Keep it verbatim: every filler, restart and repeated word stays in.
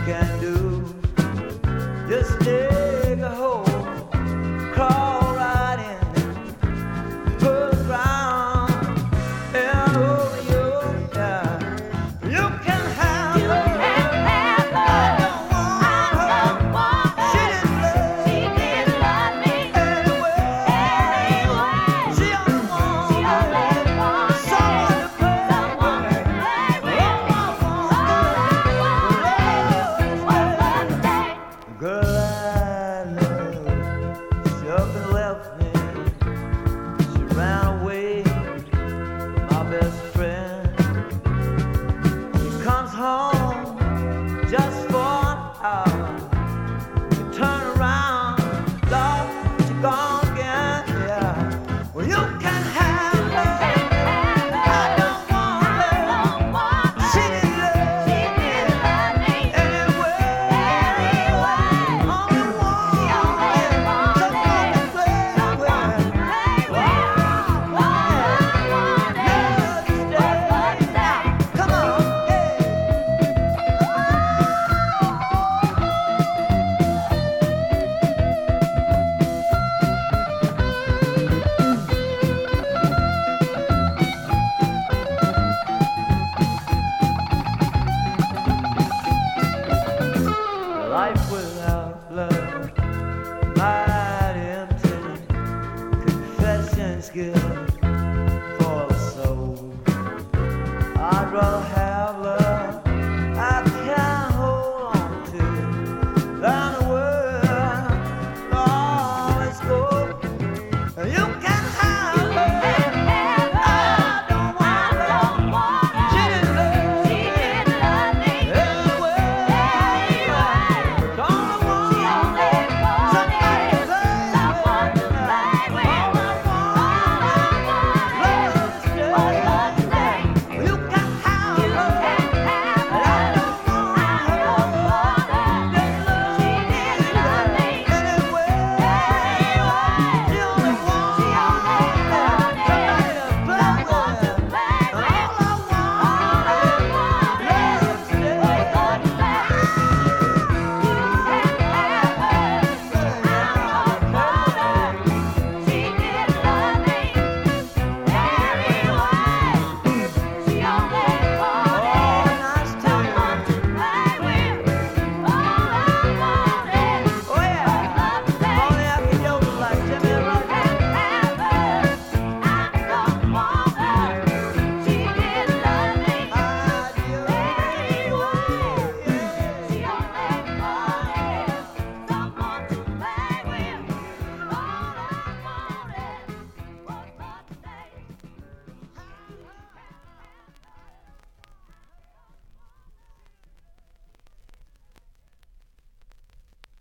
can do. Just dig a hole, crawl right in, pull the ground, and over you, yeah. You can have You her. can have her. I don't want I don't her. want her. She didn't love She didn't love me anyway. anyway. She only wanted She only wanted someone to play someone to with. play with. All I All I wanted was love today. Girl I love, she up and left me. She ran away, my best friend. She comes home just for an hour. You turn around, Lord, she gone again. Yeah, well you can have her. I don't want her. She didn't love anyway. Only one, someone to play with. Love to stay. Come on, hey. Life was